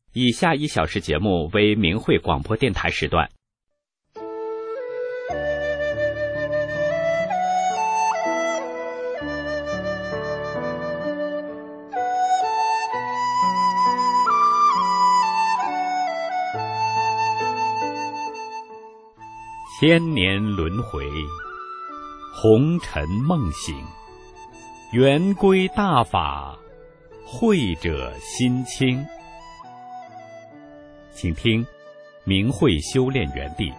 以下1小时节目为明慧广播电台时段。千年轮回，红尘梦醒，圆规大法，慧者心清。请听明慧修炼园地。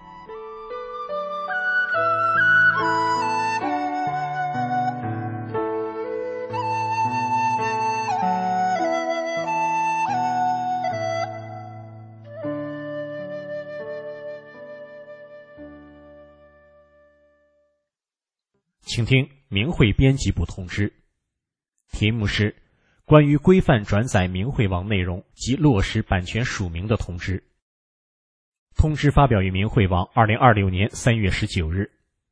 请听明慧编辑部通知，题目是关于规范转载明慧网内容及落实版权署名的通知。通知发表于明慧网2026年3月19日。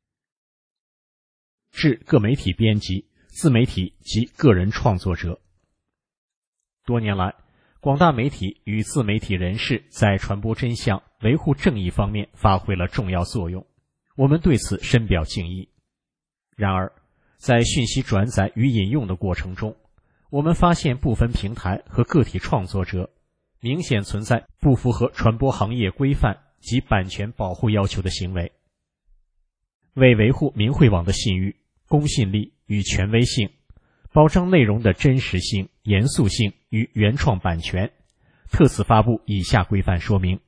致各媒体编辑、自媒体及个人创作者。多年来，广大媒体与自媒体人士在传播真相、维护正义方面发挥了重要作用，我们对此深表敬意。然而，在讯息转载与引用的过程中，我们发现部分平台和个体创作者明显存在不符合传播行业规范及版权保护要求的行为。为维护明慧网的信誉、公信力与权威性，保障内容的真实性、严肃性与原创版权，特此发布以下规范说明。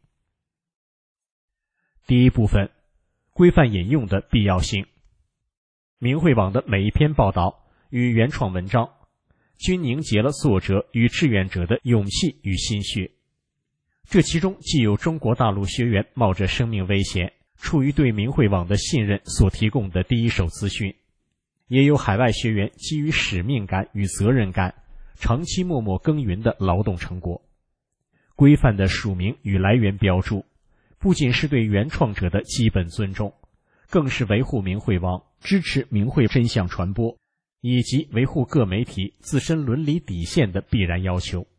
第一部分，规范引用的必要性。明慧网的每一篇报道与原创文章均凝结了作者与志愿者的勇气与心血，这其中既有中国大陆学员冒着生命危险，出于对明慧网的信任所提供的第一手资讯，也有海外学员基于使命感与责任感，长期默默耕耘的劳动成果。规范的署名与来源标注，不仅是对原创者的基本尊重，更是维护明慧网、支持明慧真相传播，以及维护各媒体自身伦理底线的必然要求。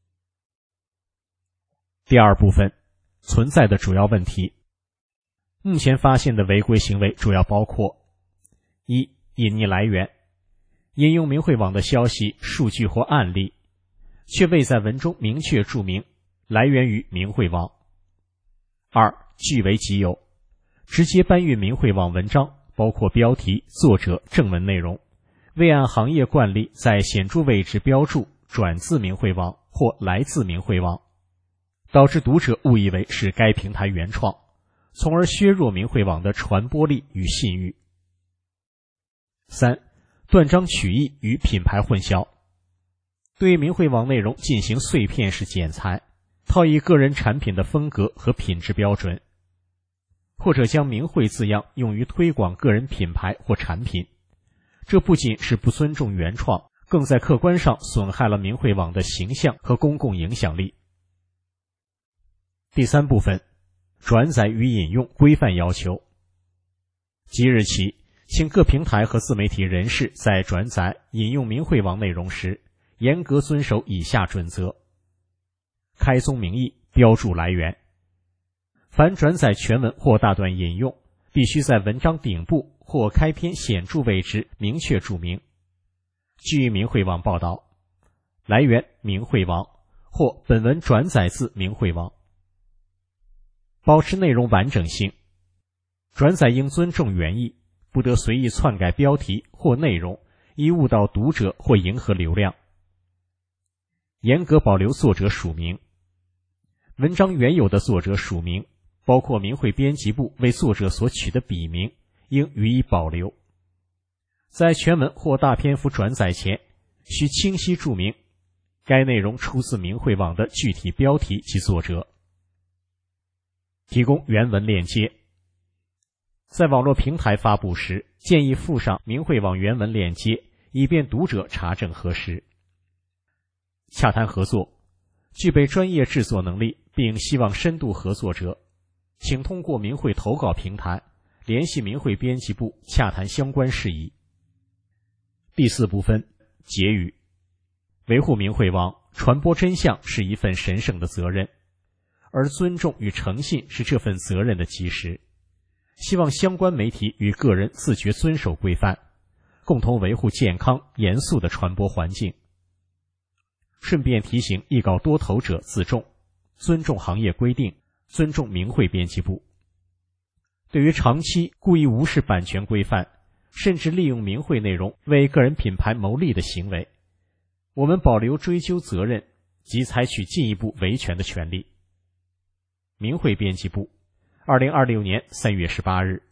第二部分，存在的主要问题。目前发现的违规行为主要包括：一、隐匿来源，引用明慧网的消息、数据或案例，却未在文中明确注明来源于明慧网；二、据为己有，直接搬运明慧网文章，包括标题、作者、正文内容，未按行业惯例在显著位置标注转自明慧网或来自明慧网，导致读者误以为是该平台原创，从而削弱明慧网的传播力与信誉。三、断章取义与品牌混淆，对明慧网内容进行碎片式剪裁，套以个人产品的风格和品质标准，或者将明慧字样用于推广个人品牌或产品，这不仅是不尊重原创，更在客观上损害了明慧网的形象和公共影响力。第三部分，转载与引用规范要求。即日起，请各平台和自媒体人士在转载、引用明慧网内容时，严格遵守以下准则：开宗明义，标注来源。凡转载全文或大段引用，必须在文章顶部或开篇显著位置明确注明：据明慧网报道，来源明慧网，或本文转载自明慧网。保持内容完整性，转载应尊重原意，不得随意篡改标题或内容，以误导读者或迎合流量。严格保留作者署名，文章原有的作者署名，包括明慧编辑部为作者所取的笔名，应予以保留。在全文或大篇幅转载前，需清晰注明该内容出自明慧网的具体标题及作者。提供原文链接，在网络平台发布时，建议附上明慧网原文链接，以便读者查证核实。洽谈合作，具备专业制作能力并希望深度合作者，请通过明慧投稿平台联系明慧编辑部洽谈相关事宜。第四部分，结语。维护明慧网， 传播真相是一份神圣的责任，而尊重与诚信是这份责任的基石。希望相关媒体与个人自觉遵守规范，共同维护健康严肃的传播环境。顺便提醒艺稿多投者自重，尊重行业规定，尊重明慧编辑部。对于长期故意无视版权规范，甚至利用明慧内容为个人品牌谋利的行为，我们保留追究责任及采取进一步维权的权利。明慧编辑部2026年3月18日。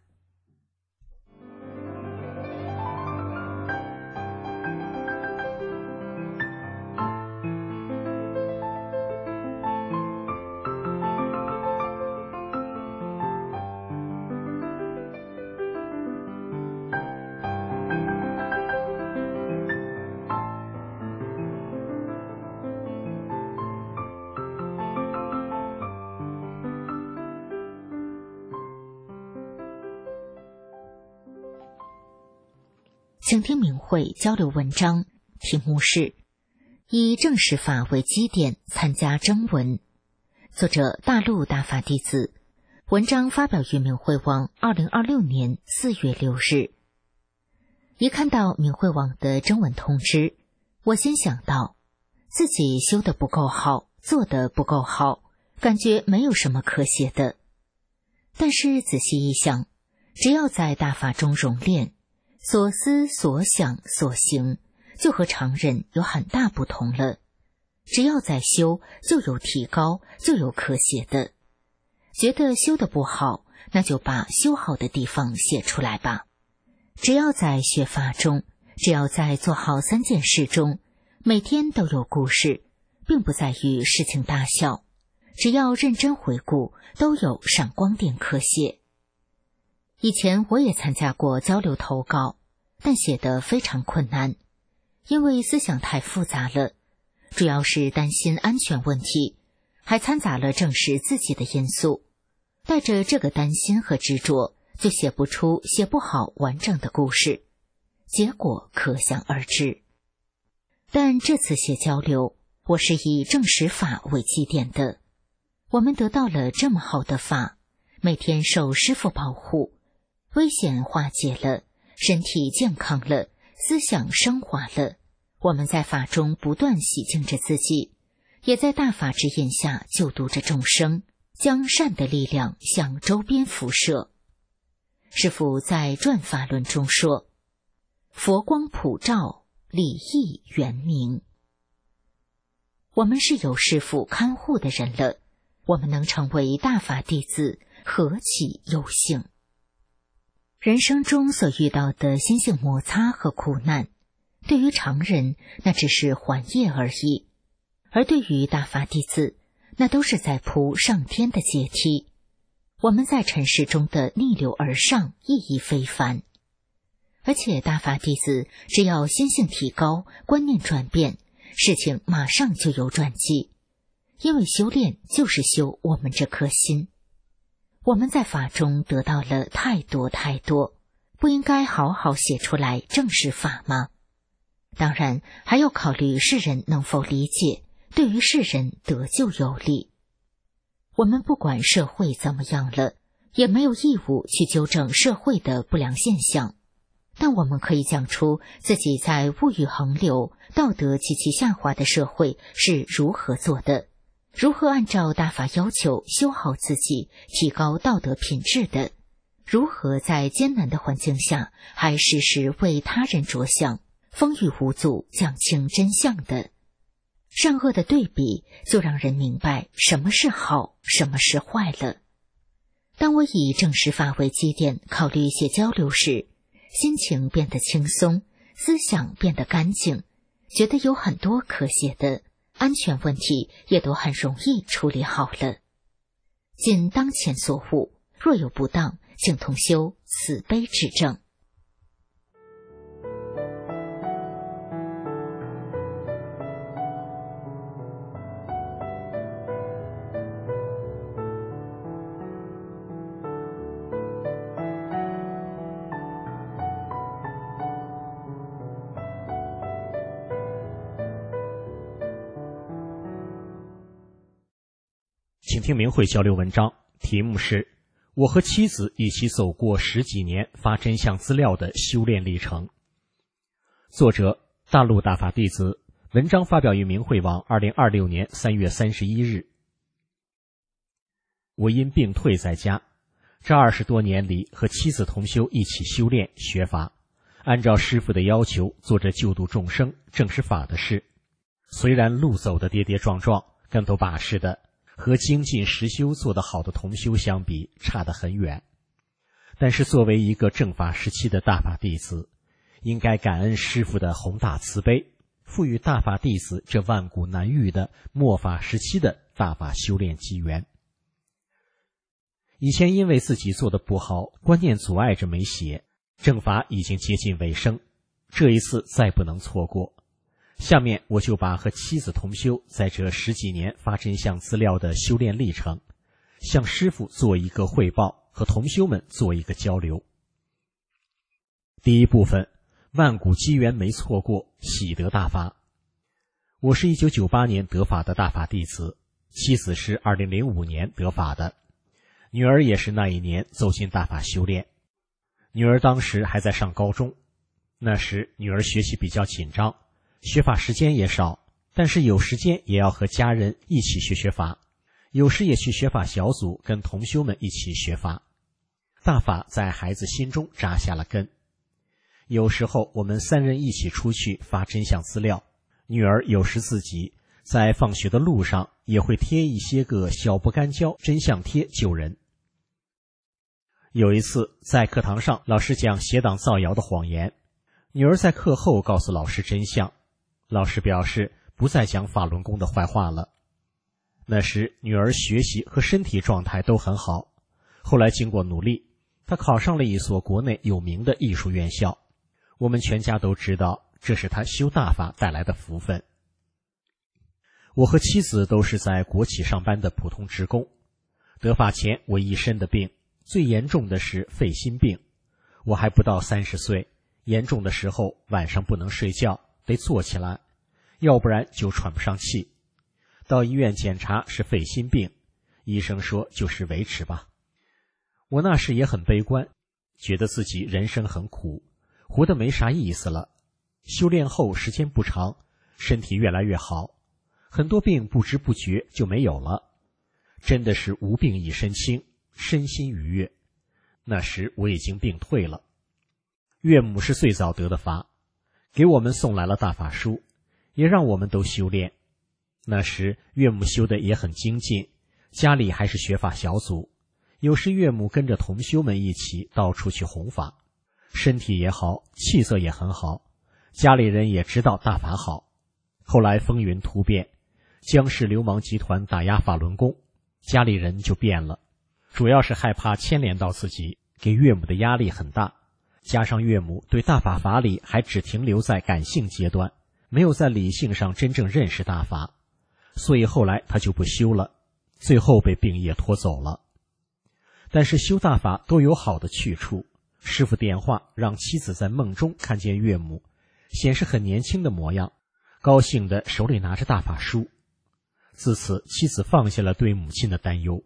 请听明慧交流文章，题目是以正史法为基点参加征文，作者大陆大法弟子，文章发表于明慧网2026年4月6日。一看到明慧网的征文通知，我先想到自己修得不够好，做得不够好，感觉没有什么可写的。但是仔细一想，只要在大法中熔炼，所思所想所行就和常人有很大不同了。只要在修，就有提高，就有可写的。觉得修得不好，那就把修好的地方写出来吧。只要在学法中，只要在做好3件事中，每天都有故事，并不在于事情大小。只要认真回顾，都有闪光点可写。以前我也参加过交流投稿，但写得非常困难，因为思想太复杂了，主要是担心安全问题，还掺杂了证实自己的因素。带着这个担心和执着，就写不出写不好完整的故事，结果可想而知。但这次写交流，我是以正史法为基点的。我们得到了这么好的法，每天受师父保护，危险化解了，身体健康了，思想升华了。我们在法中不断洗净着自己，也在大法之引下救度着众生，将善的力量向周边辐射。师父在转法论中说，佛光普照，理义圆明。我们是有师父看护的人了，我们能成为大法弟子，何其有幸。人生中所遇到的心性摩擦和苦难，对于常人那只是缓业而已，而对于大法弟子，那都是在铺上天的阶梯。我们在尘世中的逆流而上，意义非凡。而且大法弟子只要心性提高，观念转变，事情马上就有转机。因为修炼就是修我们这颗心。我们在法中得到了太多太多，不应该好好写出来正是法吗？当然还要考虑世人能否理解，对于世人得救有利。我们不管社会怎么样了，也没有义务去纠正社会的不良现象，但我们可以讲出自己在物欲横流、道德极其下滑的社会是如何做的，如何按照大法要求修好自己，提高道德品质的，如何在艰难的环境下还时时为他人着想，风雨无阻讲清真相的。善恶的对比就让人明白什么是好，什么是坏了。当我以正史法为基点考虑写交流时，心情变得轻松，思想变得干净，觉得有很多可写的，安全问题也都很容易处理好了。仅当前所悟，若有不当，请同修慈悲指正。 请听明慧交流文章，题目是我和妻子一起走过10几年发真相资料的修炼历程。作者大陆大法弟子，文章发表于明慧网2026年3月31日。我因病退在家，这20多年里和妻子同修一起修炼学法，按照师父的要求做着救度众生正实法的事。虽然路走得跌跌撞撞，跟头把式的，和精进实修做得好的同修相比差得很远，但是作为一个正法时期的大法弟子，应该感恩师父的宏大慈悲，赋予大法弟子这万古难遇的末法时期的大法修炼机缘。以前因为自己做得不好，观念阻碍着没写，正法已经接近尾声，这一次再不能错过。下面我就把和妻子同修在这10几年发真相资料的修炼历程，向师父做一个汇报，和同修们做一个交流。第一部分，万古机缘没错过，喜得大法。我是1998年得法的大法弟子，妻子是2005年得法的，女儿也是那一年走进大法修炼。女儿当时还在上高中，那时女儿学习比较紧张，学法时间也少，但是有时间也要和家人一起学法，有时也去学法小组跟同修们一起学法。大法在孩子心中扎下了根。有时候我们3人一起出去发真相资料，女儿有时自己在放学的路上也会贴一些个小不干胶真相贴救人。有一次在课堂上，老师讲邪党造谣的谎言，女儿在课后告诉老师真相，老师表示不再讲法轮功的坏话了。那时女儿学习和身体状态都很好，后来经过努力，她考上了一所国内有名的艺术院校。我们全家都知道，这是她修大法带来的福分。我和妻子都是在国企上班的普通职工。得法前我一身的病，最严重的是肺心病。我还不到30岁，严重的时候晚上不能睡觉，得坐起来，要不然就喘不上气。到医院检查是肺心病，医生说就是维持吧。我那时也很悲观，觉得自己人生很苦，活得没啥意思了。修炼后时间不长，身体越来越好，很多病不知不觉就没有了，真的是无病一身轻，身心愉悦。那时我已经病退了。岳母是最早得的法，给我们送来了大法书，也让我们都修炼。那时岳母修的也很精进，家里还是学法小组，有时岳母跟着同修们一起到处去弘法，身体也好，气色也很好，家里人也知道大法好。后来风云突变，江氏流氓集团打压法轮功，家里人就变了，主要是害怕牵连到自己，给岳母的压力很大。加上岳母对大法法理还只停留在感性阶段，没有在理性上真正认识大法，所以后来他就不修了，最后被病业拖走了。但是修大法都有好的去处，师父电话让妻子在梦中看见岳母，显示很年轻的模样，高兴的手里拿着大法书。自此妻子放下了对母亲的担忧。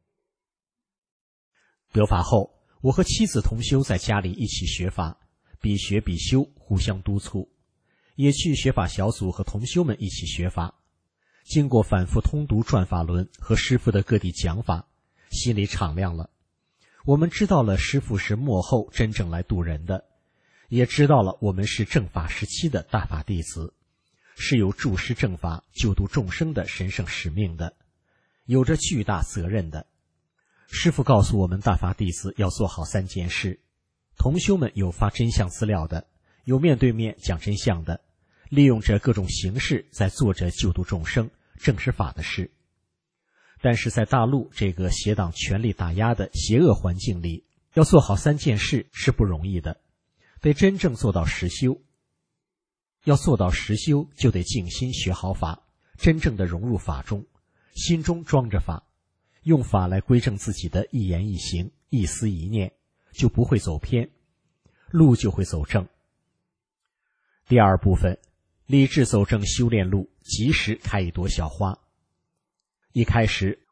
得法后，我和妻子同修在家里一起学法，比学比修，互相督促，也去学法小组和同修们一起学法。经过反复通读转法轮和师父的各地讲法，心里敞亮了。我们知道了师父是末后真正来度人的，也知道了我们是正法时期的大法弟子，是有助师正法救度众生的神圣使命的，有着巨大责任的。师父告诉我们大法弟子要做好3件事，同修们有发真相资料的，有面对面讲真相的，利用着各种形式在做着救度众生正实法的事。但是在大陆这个邪党权力打压的邪恶环境里，要做好3件事是不容易的，得真正做到实修。要做到实修，就得静心学好法，真正的融入法中，心中装着法，用法来归正自己的一言一行、一思一念，就不会走偏，路就会走正。第2部分，理智走正修炼路，及时开一朵小花。一开始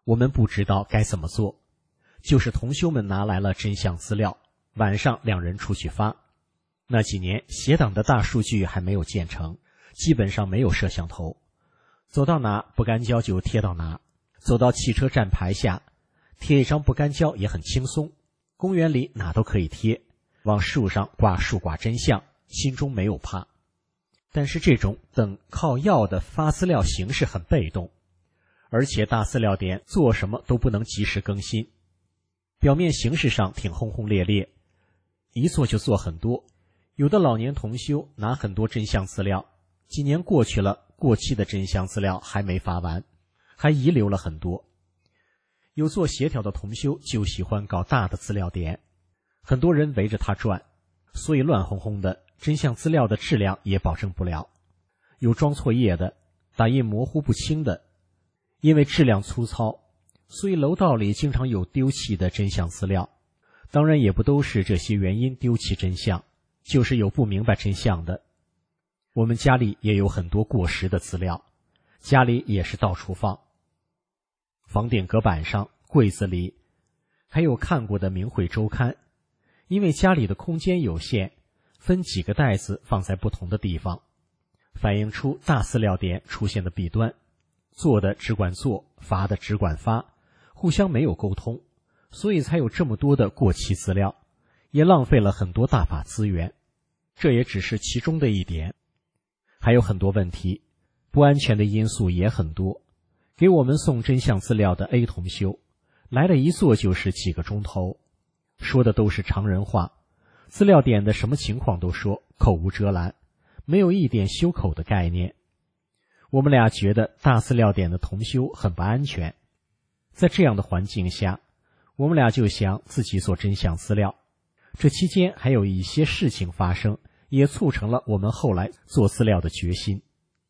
我们不知道该怎么做，就是同修们拿来了真相资料，晚上两人出去发。那几年协党的大数据还没有建成，基本上没有摄像头，走到哪不干胶就贴到哪，走到汽车站牌下贴一张不干胶也很轻松，公园里哪都可以贴，往树上挂树挂真相，心中没有怕。但是这种等靠要的发资料形式很被动，而且大资料点做什么都不能及时更新，表面形式上挺轰轰烈烈，一做就做很多。有的老年同修拿很多真相资料，几年过去了，过期的真相资料还没发完，还遗留了很多。有做协调的同修就喜欢搞大的资料点，很多人围着他转，所以乱哄哄的，真相资料的质量也保证不了。有装错页的，打印模糊不清的，因为质量粗糙，所以楼道里经常有丢弃的真相资料。当然也不都是这些原因丢弃真相，就是有不明白真相的。我们家里也有很多过时的资料，家里也是到处放，房顶隔板上、柜子里，还有看过的明慧周刊。因为家里的空间有限，分几个袋子放在不同的地方，反映出大资料点出现的弊端，做的只管做，发的只管发，互相没有沟通，所以才有这么多的过期资料，也浪费了很多大法资源。这也只是其中的一点，还有很多问题，不安全的因素也很多。给我们送真相资料的 A 同修来了一坐就是几个钟头，说的都是常人话，资料点的什么情况都说，口无遮拦，没有一点修口的概念。我们俩觉得大资料点的同修很不安全，在这样的环境下，我们俩就想自己做真相资料。这期间还有一些事情发生，也促成了我们后来做资料的决心。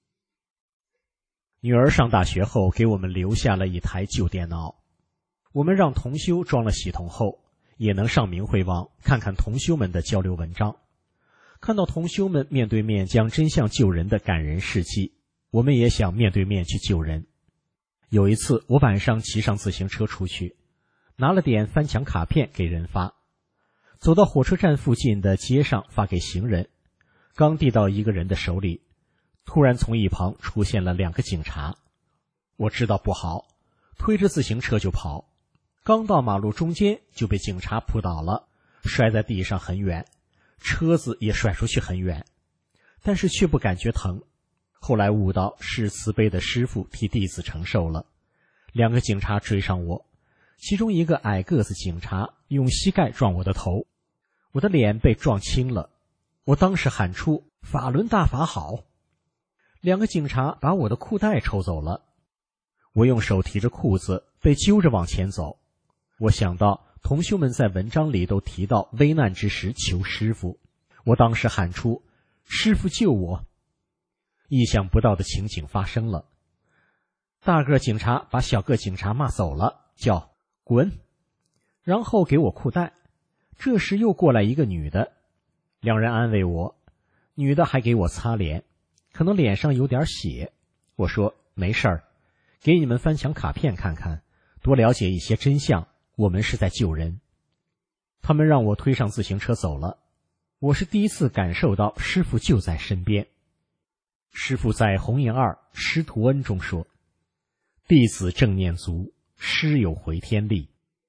女儿上大学后给我们留下了一台旧电脑，我们让同修装了系统后，也能上明慧网看看同修们的交流文章，看到同修们面对面讲真相救人的感人事迹，我们也想面对面去救人。有一次我晚上骑上自行车出去，拿了点翻墙卡片给人发，走到火车站附近的街上发给行人，刚递到一个人的手里，突然从一旁出现了2个警察。我知道不好，推着自行车就跑，刚到马路中间就被警察扑倒了，摔在地上很远，车子也甩出去很远，但是却不感觉疼。后来悟到是慈悲的师父替弟子承受了。2个警察追上我，其中一个矮个子警察用膝盖撞我的头，我的脸被撞青了。我当时喊出法轮大法好。2个警察把我的裤带抽走了，我用手提着裤子被揪着往前走。我想到同修们在文章里都提到危难之时求师父，我当时喊出师父救我。意想不到的情景发生了，大个警察把小个警察骂走了，叫滚，然后给我裤带。这时又过来一个女的，2人安慰我，女的还给我擦脸，可能脸上有点血。我说没事儿，给你们翻墙卡片看看，多了解一些真相，我们是在救人。他们让我推上自行车走了。我是第一次感受到师父就在身边。师父在弘印2师徒恩中说，弟子正念足，师有回天力。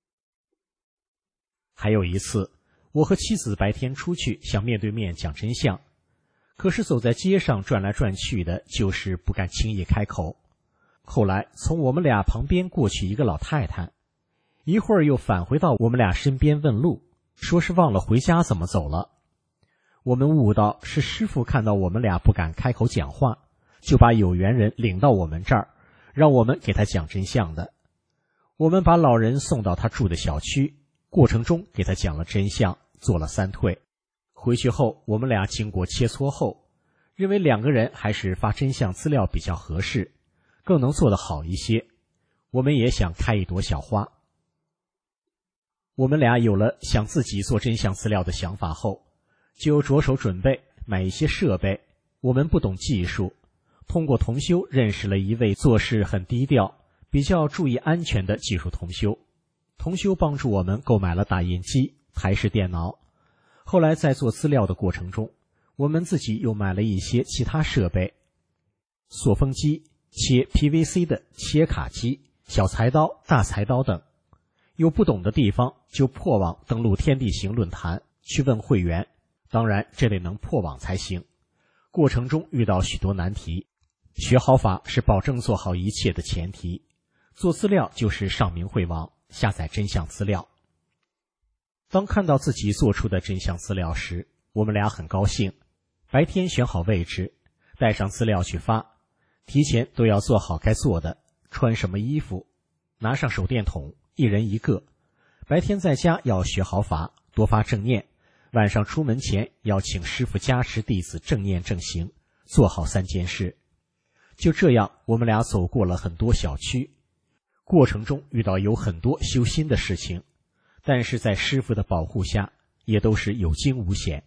还有一次，我和妻子白天出去想面对面讲真相，可是走在街上转来转去的，就是不敢轻易开口。后来从我们俩旁边过去一个老太太，一会儿又返回到我们俩身边问路，说是忘了回家怎么走了。我们悟到是师父看到我们俩不敢开口讲话，就把有缘人领到我们这儿，让我们给他讲真相的。我们把老人送到他住的小区，过程中给他讲了真相，做了3退。回去后我们俩经过切磋后，认为2个人还是发真相资料比较合适，更能做得好一些。我们也想开一朵小花。我们俩有了想自己做真相资料的想法后，就着手准备买一些设备。我们不懂技术，通过同修认识了一位做事很低调比较注意安全的技术同修。同修帮助我们购买了打印机、台式电脑。后来在做资料的过程中，我们自己又买了一些其他设备，塑封机、切 PVC 的切卡机、小裁刀、大裁刀等。有不懂的地方就破网登录天地行论坛去问会员，当然这类能破网才行。过程中遇到许多难题，学好法是保证做好一切的前提。做资料就是上明慧网下载真相资料。当看到自己做出的真相资料时，我们俩很高兴。白天选好位置，带上资料去发，提前都要做好该做的，穿什么衣服，拿上手电筒，一人一个。白天在家要学好法，多发正念，晚上出门前要请师父加持弟子正念正行，做好3件事。就这样，我们俩走过了很多小区，过程中遇到有很多修心的事情，但是在师父的保护下，也都是有惊无险。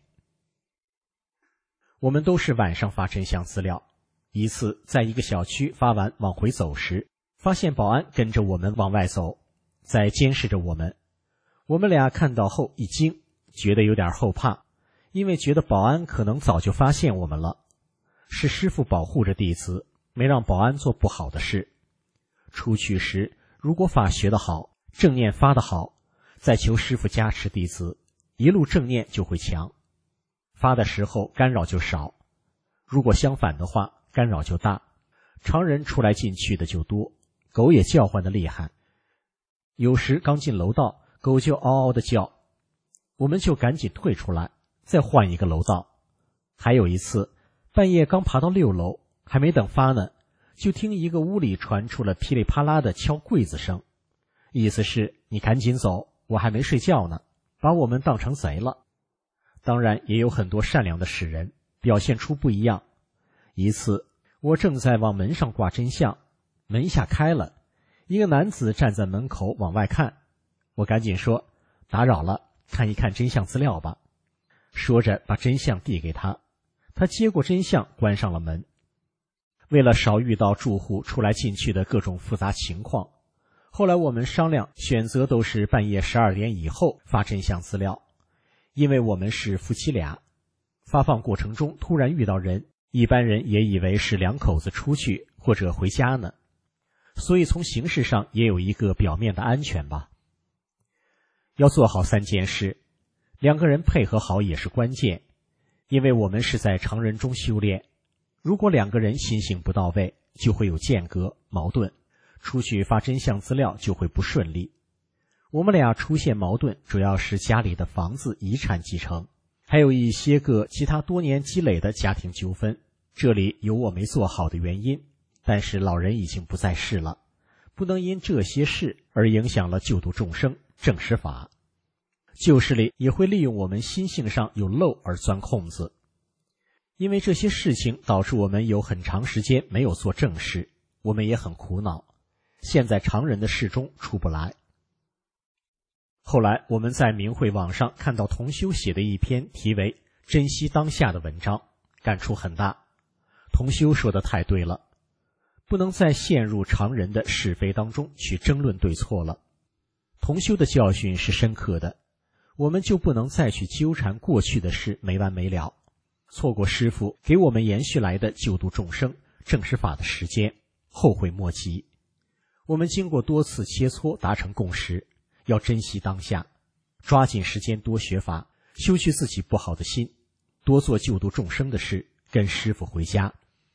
我们都是晚上发真相资料。一次在一个小区发完往回走时，发现保安跟着我们往外走，在监视着我们。我们俩看到后一惊，觉得有点后怕，因为觉得保安可能早就发现我们了。是师父保护着弟子，没让保安做不好的事。出去时，如果法学得好，正念发得好，再求师父加持弟子，一路正念就会强，发的时候干扰就少。如果相反的话，干扰就大，常人出来进去的就多，狗也叫唤得厉害。有时刚进楼道，狗就嗷嗷地叫，我们就赶紧退出来，再换一个楼道。还有一次，半夜刚爬到6楼，还没等发呢，就听一个屋里传出了噼里啪啦的敲柜子声，意思是你赶紧走，我还没睡觉呢，把我们当成贼了。当然也有很多善良的使人，表现出不一样。一次我正在往门上挂真相，门一下开了，一个男子站在门口往外看，我赶紧说打扰了，看一看真相资料吧。说着把真相递给他，他接过真相关上了门。为了少遇到住户出来进去的各种复杂情况，后来我们商量选择都是半夜12点以后发真相资料，因为我们是夫妻俩，发放过程中突然遇到人，一般人也以为是2口子出去或者回家呢，所以从形式上也有一个表面的安全吧。要做好3件事，2个人配合好也是关键，因为我们是在常人中修炼，如果2个人心性不到位，就会有间隔、矛盾，出去发真相资料就会不顺利。我们俩出现矛盾，主要是家里的房子遗产继承，还有一些个其他多年积累的家庭纠纷，这里有我没做好的原因，但是老人已经不在世了，不能因这些事而影响了救度众生、正实法。旧势力也会利用我们心性上有漏而钻空子，因为这些事情导致我们有很长时间没有做正事，我们也很苦恼，陷在常人的事中出不来。后来我们在明慧网上看到同修写的一篇题为珍惜当下的文章，感触很大。同修说的太对了，不能再陷入常人的是非当中去争论对错了。同修的教训是深刻的，我们就不能再去纠缠过去的事没完没了，错过师父给我们延续来的救度众生、正实法的时间，后悔莫及。我们经过多次切磋达成共识，要珍惜当下，抓紧时间多学法，修去自己不好的心，多做救度众生的事，跟师父回家。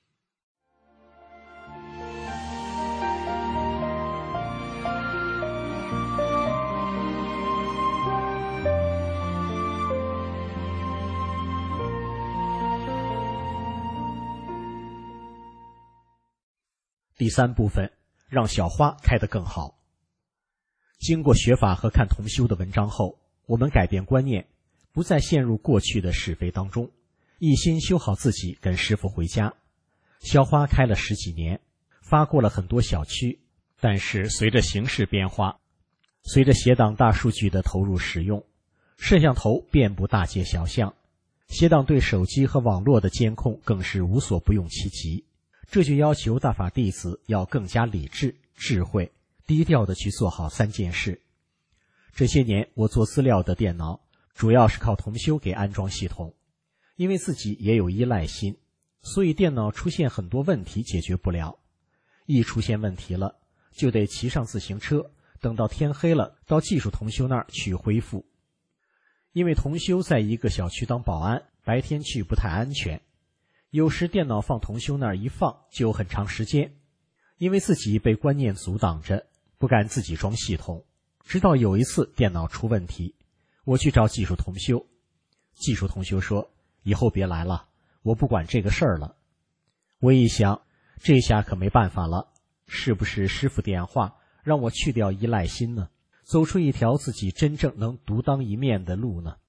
第3部分，让小花开得更好。经过学法和看同修的文章后，我们改变观念，不再陷入过去的是非当中，一心修好自己，跟师父回家。小花开了10几年，发过了很多小区，但是随着形势变化，随着协党大数据的投入使用，摄像头遍布大街小巷，协党对手机和网络的监控更是无所不用其极，这就要求大法弟子要更加理智， 智慧，低调地去做好3件事。这些年我做资料的电脑主要是靠同修给安装系统，因为自己也有依赖心，所以电脑出现很多问题解决不了，一出现问题了就得骑上自行车，等到天黑了到技术同修那儿去恢复。因为同修在一个小区当保安，白天去不太安全，有时电脑放同修那儿一放就很长时间，因为自己被观念阻挡着，不敢自己装系统。直到有一次电脑出问题，我去找技术同修，技术同修说以后别来了，我不管这个事儿了。我一想，这下可没办法了，是不是师父电话让我去掉依赖心呢？走出一条自己真正能独当一面的路呢？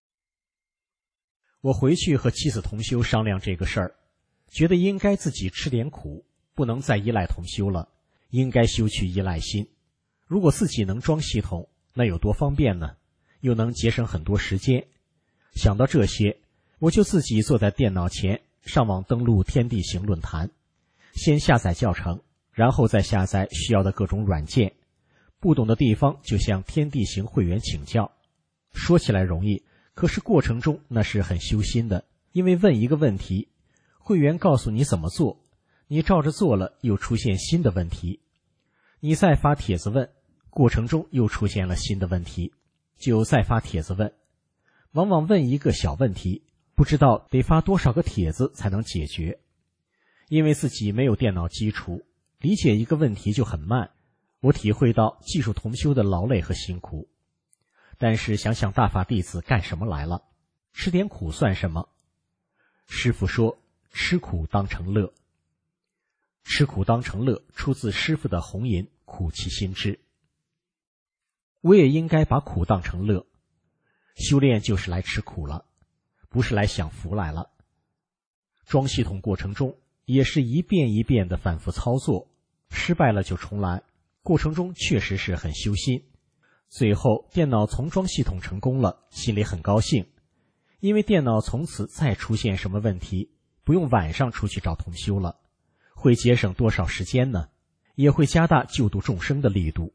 我回去和妻子同修商量这个事儿，觉得应该自己吃点苦，不能再依赖同修了，应该修去依赖心。如果自己能装系统，那有多方便呢？又能节省很多时间。想到这些，我就自己坐在电脑前，上网登录天地行论坛，先下载教程，然后再下载需要的各种软件，不懂的地方就向天地行会员请教。说起来容易，可是过程中那是很修心的，因为问一个问题，会员告诉你怎么做，你照着做了又出现新的问题，你再发帖子问，过程中又出现了新的问题，就再发帖子问。往往问一个小问题，不知道得发多少个帖子才能解决。因为自己没有电脑基础，理解一个问题就很慢，我体会到技术同修的劳累和辛苦。但是想想大法弟子干什么来了，吃点苦算什么？师父说吃苦当成乐，吃苦当成乐出自师父的红吟苦其心志。我也应该把苦当成乐，修炼就是来吃苦了，不是来享福来了。装系统过程中也是一遍一遍的反复操作，失败了就重来，过程中确实是很修心。最后电脑重装系统成功了，心里很高兴，因为电脑从此再出现什么问题，不用晚上出去找同修了，会节省多少时间呢？也会加大救度众生的力度。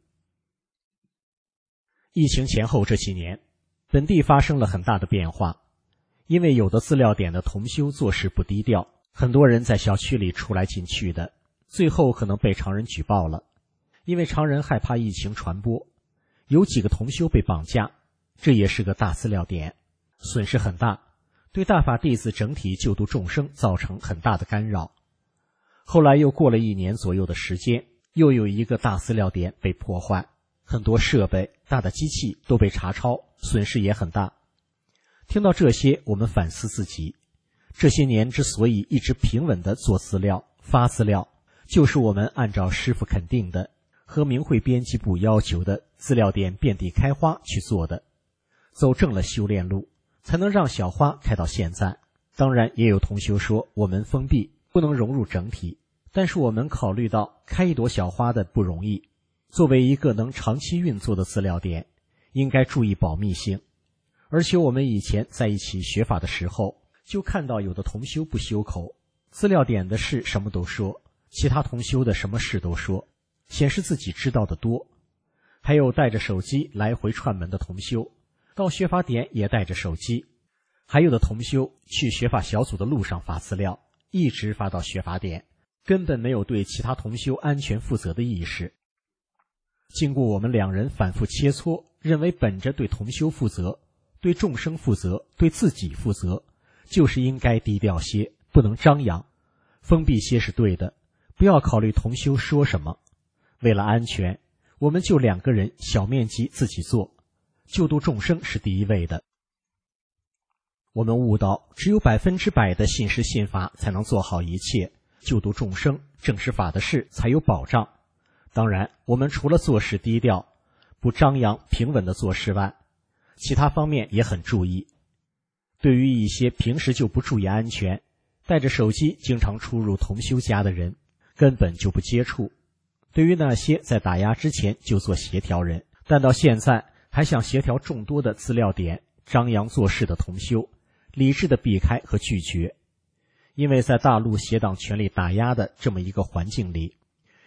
疫情前后这几年，本地发生了很大的变化，因为有的资料点的同修做事不低调，很多人在小区里出来进去的，最后可能被常人举报了。因为常人害怕疫情传播，有几个同修被绑架，这也是个大资料点，损失很大，对大法弟子整体救度众生造成很大的干扰。后来又过了1年左右的时间，又有一个大资料点被破坏，很多设备、大的机器都被查抄，损失也很大。听到这些，我们反思自己，这些年之所以一直平稳地做资料、发资料，就是我们按照师父肯定的和明慧编辑部要求的资料点遍地开花去做的，走正了修炼路，才能让小花开到现在。当然也有同修说我们封闭，不能融入整体，但是我们考虑到开一朵小花的不容易，作为一个能长期运作的资料点，应该注意保密性。而且我们以前在一起学法的时候，就看到有的同修不修口，资料点的事什么都说，其他同修的什么事都说，显示自己知道的多。还有带着手机来回串门的同修，到学法点也带着手机。还有的同修去学法小组的路上发资料，一直发到学法点，根本没有对其他同修安全负责的意识。经过我们2人反复切磋，认为本着对同修负责、对众生负责、对自己负责，就是应该低调些，不能张扬，封闭些是对的，不要考虑同修说什么。为了安全，我们就2个人小面积自己做，救度众生是第一位的。我们悟到，只有100%的信师信法才能做好一切，救度众生、正实法的事才有保障。当然，我们除了做事低调、不张扬、平稳的做事外，其他方面也很注意。对于一些平时就不注意安全，带着手机经常出入同修家的人，根本就不接触。对于那些在打压之前就做协调人，但到现在还想协调众多的资料点、张扬做事的同修，理智的避开和拒绝。因为在大陆邪党权力打压的这么一个环境里，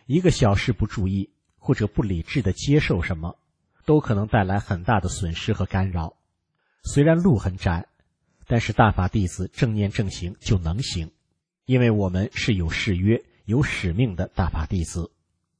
一个小事不注意或者不理智的接受什么，都可能带来很大的损失和干扰。虽然路很窄，但是大法弟子正念正行就能行，因为我们是有誓约、有使命的大法弟子。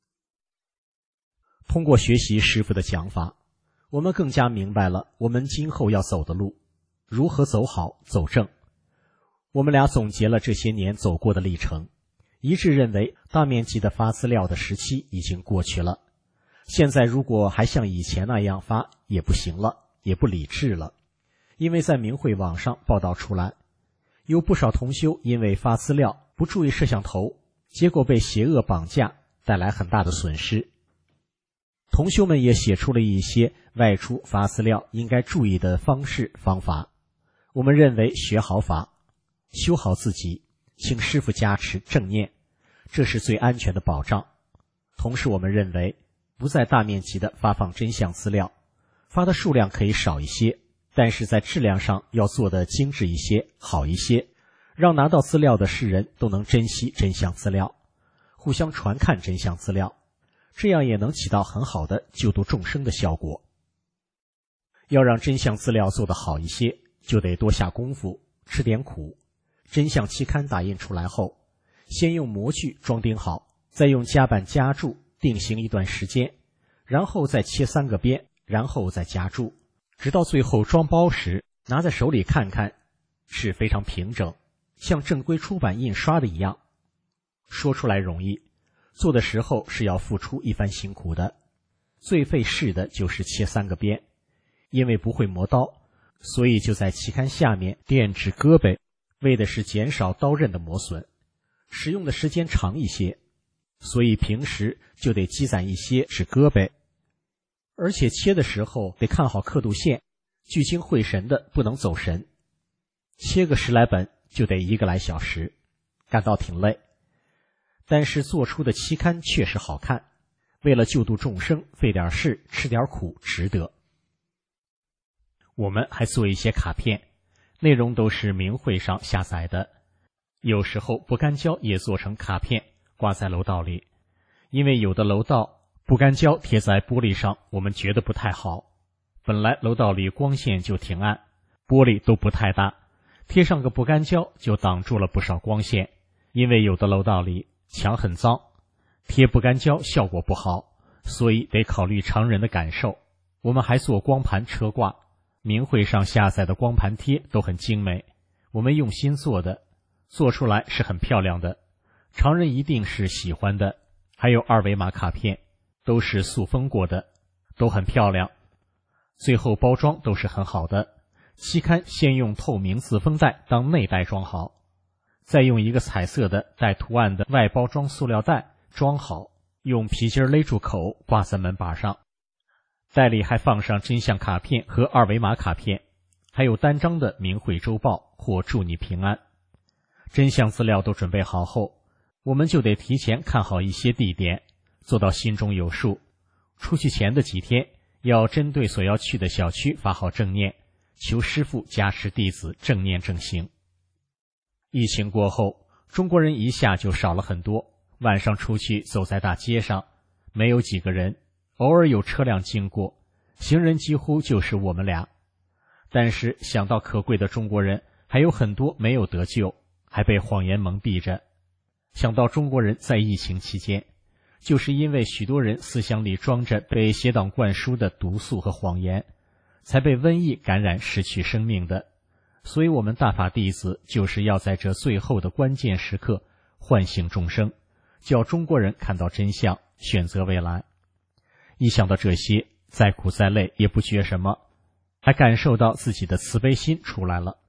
通过学习师父的讲法，我们更加明白了我们今后要走的路，如何走好走正。我们俩总结了这些年走过的历程，一致认为大面积的发资料的时期已经过去了。现在如果还像以前那样发也不行了，也不理智了。因为在明慧网上报道出来，有不少同修因为发资料不注意摄像头，结果被邪恶绑架，带来很大的损失。同修们也写出了一些外出发资料应该注意的方式方法。我们认为学好法，修好自己，请师父加持正念，这是最安全的保障。同时我们认为不再大面积的发放真相资料，发的数量可以少一些，但是在质量上要做得精致一些，好一些，让拿到资料的世人都能珍惜真相资料，互相传看真相资料，这样也能起到很好的救度众生的效果。要让真相资料做得好一些，就得多下功夫，吃点苦。真相期刊打印出来后，先用模具装订好，再用夹板夹住定型一段时间，然后再切3个边，然后再夹住，直到最后装包时拿在手里看看，是非常平整，像正规出版印刷的一样。说出来容易，做的时候是要付出一番辛苦的。最费事的就是切3个边，因为不会磨刀，所以就在期刊下面垫纸胳膊，为的是减少刀刃的磨损，使用的时间长一些，所以平时就得积攒一些纸胳膊。而且切的时候得看好刻度线，聚精会神的不能走神。切个10来本就得1个来小时，感到挺累。但是做出的期刊确实好看，为了救度众生，费点事，吃点苦，值得。我们还做一些卡片，内容都是明慧上下载的，有时候不干胶也做成卡片，挂在楼道里。因为有的楼道不干胶贴在玻璃上，我们觉得不太好。本来楼道里光线就挺暗，玻璃都不太大，贴上个不干胶就挡住了不少光线。因为有的楼道里墙很脏，贴不干胶效果不好，所以得考虑常人的感受。我们还做光盘车挂，明慧上下载的光盘贴都很精美，我们用心做的，做出来是很漂亮的，常人一定是喜欢的。还有2维码卡片，都是塑封过的，都很漂亮。最后包装都是很好的，期刊先用透明自封袋当内袋装好，再用一个彩色的带图案的外包装塑料袋装好，用皮筋勒住口，挂在门把上。袋里还放上真相卡片和2维码卡片，还有单张的明慧周报或祝你平安。真相资料都准备好后，我们就得提前看好一些地点，做到心中有数。出去前的几天，要针对所要去的小区发好正念，求师父加持弟子正念正行。疫情过后，中国人一下就少了很多，晚上出去走在大街上，没有几个人，偶尔有车辆经过，行人几乎就是我们俩。但是想到可贵的中国人还有很多没有得救，还被谎言蒙蔽着，想到中国人在疫情期间，就是因为许多人思想里装着被邪党灌输的毒素和谎言，才被瘟疫感染失去生命的。所以我们大法弟子就是要在这最后的关键时刻唤醒众生，叫中国人看到真相，选择未来。一想到这些，再苦再累也不觉什么，还感受到自己的慈悲心出来了。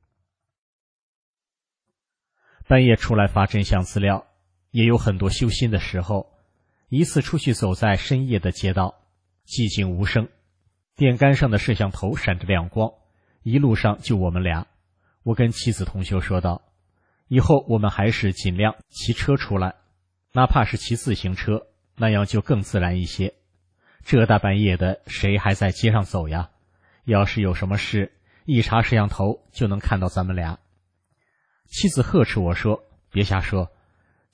半夜出来发真相资料，也有很多修心的时候。一次出去走在深夜的街道，寂静无声，电杆上的摄像头闪着亮光，一路上就我们俩。我跟妻子同修说道，以后我们还是尽量骑车出来，哪怕是骑自行车，那样就更自然一些。这大半夜的，谁还在街上走呀？要是有什么事，一查摄像头就能看到咱们俩。妻子呵斥我说，别瞎说，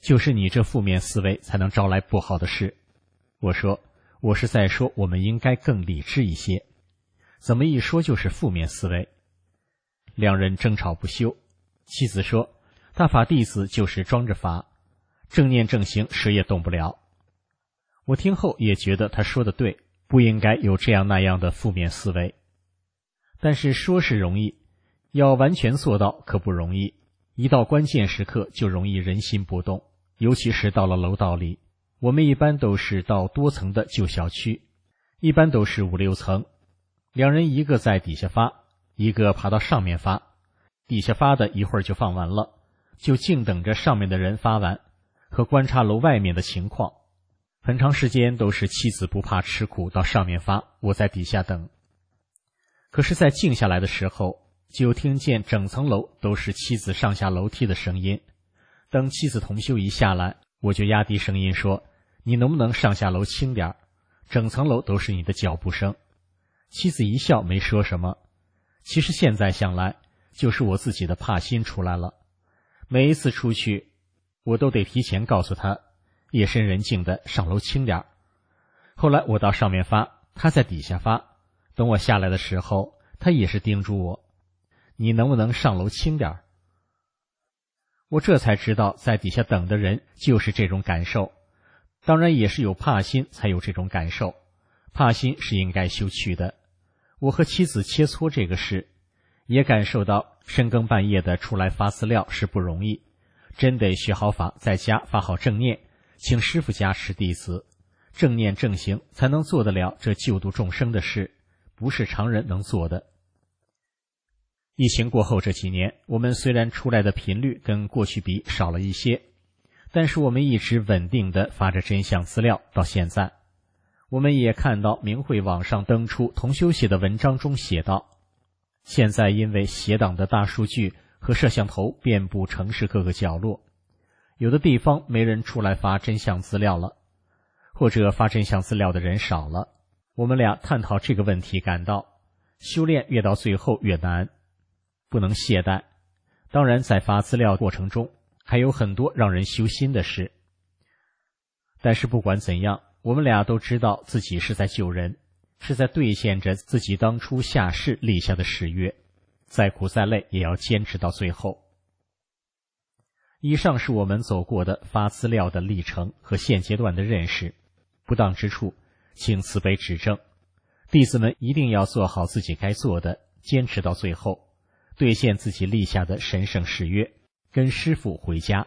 就是你这负面思维才能招来不好的事。我说，我是在说我们应该更理智一些，怎么一说就是负面思维。两人争吵不休，妻子说，大法弟子就是装着法，正念正行谁也动不了。我听后也觉得他说的对，不应该有这样那样的负面思维。但是说是容易，要完全做到可不容易，一到关键时刻就容易人心波动，尤其是到了楼道里。我们一般都是到多层的旧小区，一般都是5、6层，两人一个在底下发，一个爬到上面发，底下发的一会儿就放完了，就静等着上面的人发完，和观察楼外面的情况。很长时间都是妻子不怕吃苦到上面发，我在底下等。可是在静下来的时候，就听见整层楼都是妻子上下楼梯的声音。等妻子同修一下来，我就压低声音说，你能不能上下楼轻点，整层楼都是你的脚步声。妻子一笑没说什么。其实现在想来，就是我自己的怕心出来了。每一次出去，我都得提前告诉他，夜深人静的上楼轻点。后来我到上面发，他在底下发，等我下来的时候，他也是叮嘱我，你能不能上楼轻点。我这才知道在底下等的人就是这种感受，当然也是有怕心才有这种感受，怕心是应该修去的。我和妻子切磋这个事，也感受到深更半夜的出来发资料是不容易，真得学好法，在家发好正念，请师父加持弟子，正念正行才能做得了这救度众生的事，不是常人能做的。疫情过后这几年，我们虽然出来的频率跟过去比少了一些，但是我们一直稳定地发着真相资料到现在。我们也看到明慧网上登出同修写的文章中写道，现在因为邪党的大数据和摄像头遍布城市各个角落，有的地方没人出来发真相资料了，或者发真相资料的人少了。我们俩探讨这个问题，感到修炼越到最后越难，不能懈怠。当然在发资料过程中还有很多让人修心的事，但是不管怎样，我们俩都知道自己是在救人，是在兑现着自己当初下世立下的誓约，再苦再累也要坚持到最后。以上是我们走过的发资料的历程和现阶段的认识，不当之处请慈悲指正，弟子们一定要做好自己该做的，坚持到最后，兑现自己立下的神圣誓约，跟师父回家。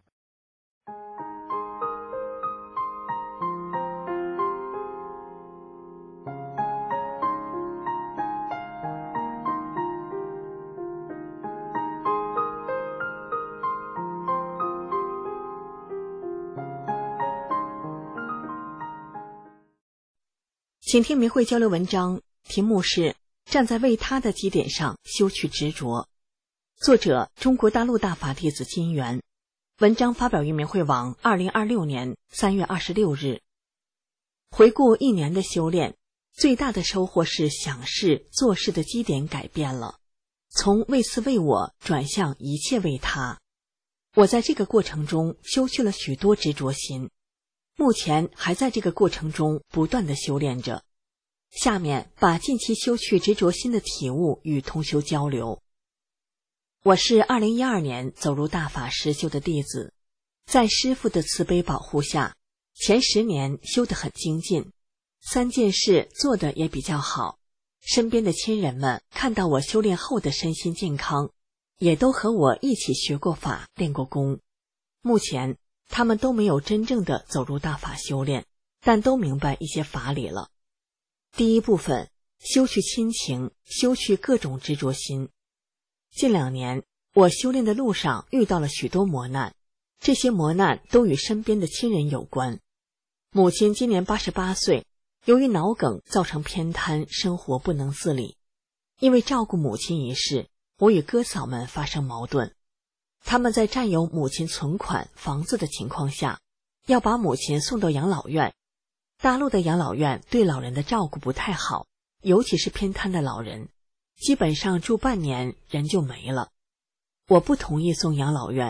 请听明慧交流文章，题目是站在为他的基点上修去执着，作者中国大陆大法弟子金元，文章发表于明慧网2026年3月26日。回顾1年的修炼，最大的收获是想事做事的基点改变了，从为私为我转向一切为他。我在这个过程中修去了许多执着心，目前还在这个过程中不断地修炼着。下面把近期修去执着心的体悟与同修交流。我是2012年走入大法实修的弟子，在师父的慈悲保护下，前10年修得很精进，3件事做得也比较好。身边的亲人们看到我修炼后的身心健康，也都和我一起学过法，练过功。目前他们都没有真正的走入大法修炼，但都明白一些法理了。第一部分，修去亲情，修去各种执着心。近2年，我修炼的路上遇到了许多磨难，这些磨难都与身边的亲人有关。母亲今年88岁，由于脑梗造成偏瘫，生活不能自理。因为照顾母亲一事，我与哥嫂们发生矛盾。他们在占有母亲存款、房子的情况下，要把母亲送到养老院。大陆的养老院对老人的照顾不太好，尤其是偏瘫的老人，基本上住半年人就没了。我不同意送养老院，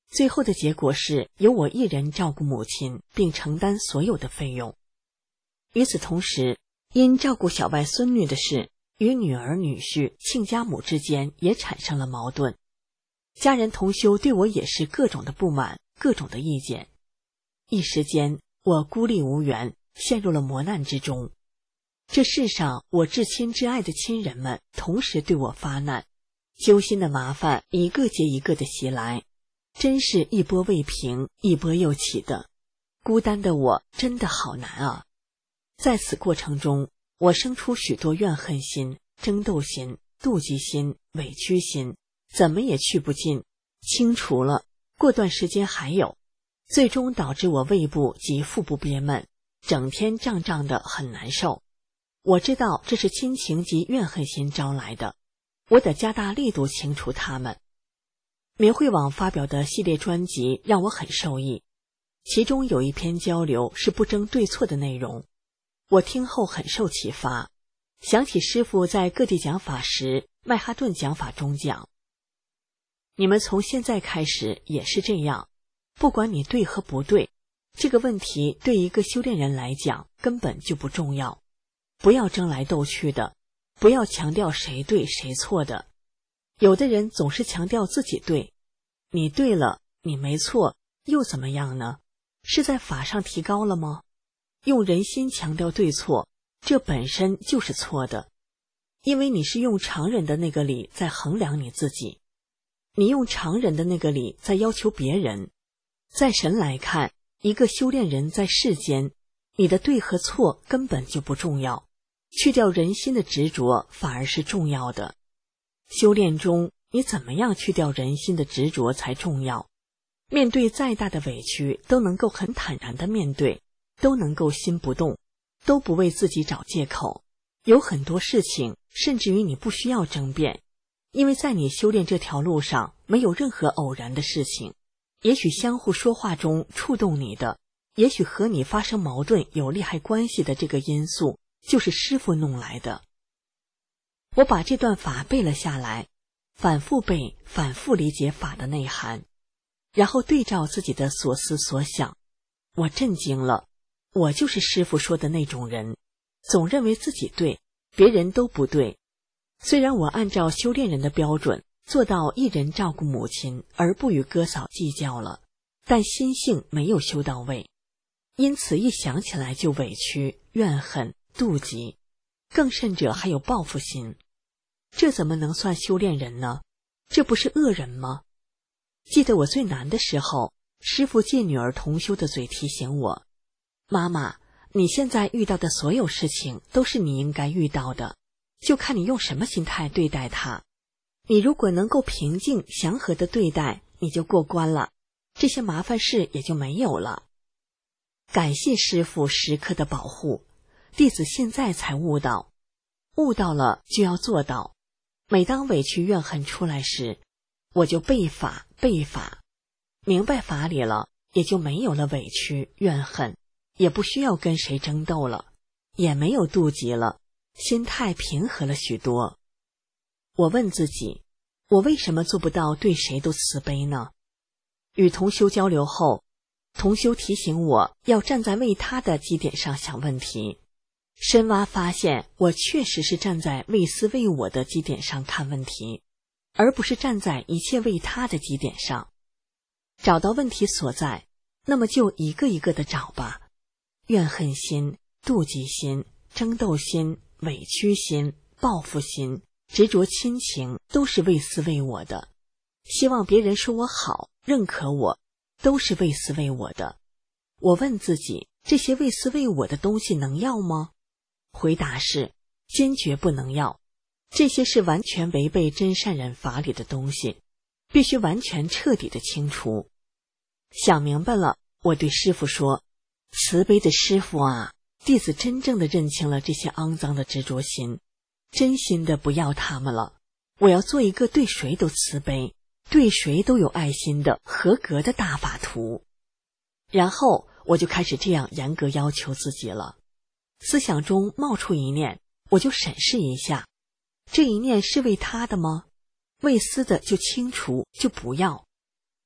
最后的结果是由我一人照顾母亲，并承担所有的费用。与此同时，因照顾小外孙女的事，与女儿女婿、亲家母之间也产生了矛盾。家人同修对我也是各种的不满，各种的意见。一时间，我孤立无援，陷入了磨难之中。这世上我至亲至爱的亲人们同时对我发难，揪心的麻烦一个接一个的袭来，真是一波未平，一波又起的。孤单的我真的好难啊！在此过程中，我生出许多怨恨心、争斗心、妒忌心、委屈心，怎么也去不尽，清除了，过段时间还有，最终导致我胃部及腹部憋闷，整天胀胀的很难受。我知道这是亲情及怨恨心招来的，我得加大力度清除它们。明慧网发表的系列专辑让我很受益，其中有一篇交流是不争对错的内容，我听后很受启发，想起师父在各地讲法时，曼哈顿讲法中讲，你们从现在开始也是这样，不管你对和不对，这个问题对一个修炼人来讲根本就不重要，不要争来斗去的，不要强调谁对谁错的。有的人总是强调自己对，你对了，你没错，又怎么样呢？是在法上提高了吗？用人心强调对错，这本身就是错的，因为你是用常人的那个理在衡量你自己，你用常人的那个理在要求别人。在神来看，一个修炼人在世间，你的对和错根本就不重要，去掉人心的执着反而是重要的。修炼中，你怎么样去掉人心的执着才重要。面对再大的委屈，都能够很坦然地面对，都能够心不动，都不为自己找借口。有很多事情，甚至于你不需要争辩，因为在你修炼这条路上，没有任何偶然的事情。也许相互说话中触动你的，也许和你发生矛盾有利害关系的这个因素，就是师父弄来的。我把这段法背了下来，反复背，反复理解法的内涵，然后对照自己的所思所想，我震惊了。我就是师父说的那种人，总认为自己对，别人都不对。虽然我按照修炼人的标准做到一人照顾母亲而不与哥嫂计较了，但心性没有修到位，因此一想起来就委屈、怨恨、妒忌，更甚者还有报复心。这怎么能算修炼人呢？这不是恶人吗？记得我最难的时候，师父借女儿同修的嘴提醒我，妈妈，你现在遇到的所有事情都是你应该遇到的，就看你用什么心态对待它。你如果能够平静祥和的对待，你就过关了，这些麻烦事也就没有了。感谢师父时刻的保护，弟子现在才悟到，悟到了就要做到。每当委屈怨恨出来时，我就背法，明白法理了，也就没有了委屈怨恨，也不需要跟谁争斗了，也没有妒忌了，心态平和了许多。我问自己，我为什么做不到对谁都慈悲呢？与同修交流后，同修提醒我要站在为他的基点上想问题，深挖发现我确实是站在为私为我的基点上看问题，而不是站在一切为他的基点上。找到问题所在，那么就一个一个的找吧。怨恨心、妒忌心、争斗心、委屈心、报复心、执着亲情，都是为私为我的。希望别人说我好，认可我，都是为私为我的。我问自己，这些为私为我的东西能要吗？回答是坚决不能要，这些是完全违背真善人法理的东西，必须完全彻底的清除。想明白了，我对师父说，慈悲的师父啊，弟子真正的认清了这些肮脏的执着心，真心的不要他们了。我要做一个对谁都慈悲，对谁都有爱心的合格的大法徒。然后我就开始这样严格要求自己了。思想中冒出一念，我就审视一下，这一念是为他的吗？为私的就清除，就不要。